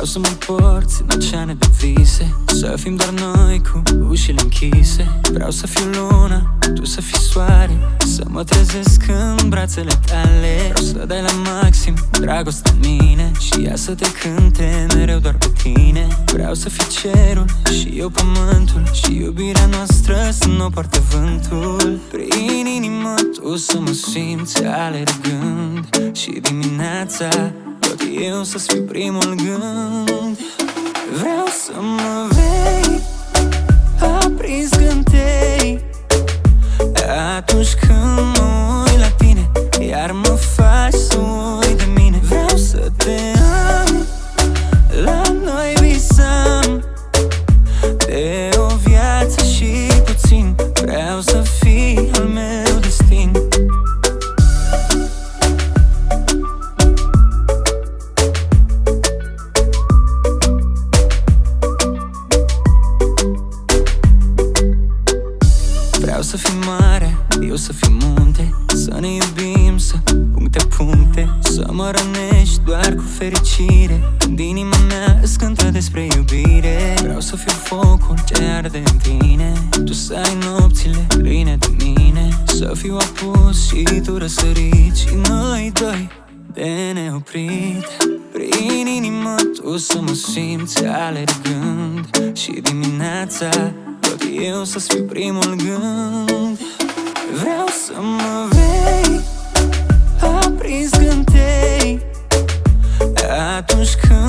Vreau să mă porți în oceane de vise, să fim doar noi cu ușile închise. Vreau să fiu luna, tu să fii soare, să mă trezesc în brațele tale. Vreau să dai la maxim dragostea în mine și ea să te cânte mereu doar pe tine. Vreau să fii cerul și eu pământul și iubirea noastră să nu poarte vântul. Prin inimă tu să mă simți alergând și dimineața tot eu să-ți fiu primul gând. Vreau să mă vei aprins când te atunci când mă uit la tine, iar mă faci să uit de mine. Vreau să te am, la noi visam de o viață și puțin. Vreau să fii al meu destin. Vreau să fii mare, eu să fiu munte, să ne iubim, să puncte, să mă rănești doar cu fericire când inima mea îți cântă despre iubire. Vreau să fiu focul ce arde în tine, tu să ai nopțile pline de mine, să fiu apus și tu răsărit și noi doi de neoprit. Prin inimă tu să mă simți alergând și dimineața tot eu să-ți fiu primul gând. Vreau să mă vei aprins când te atunci când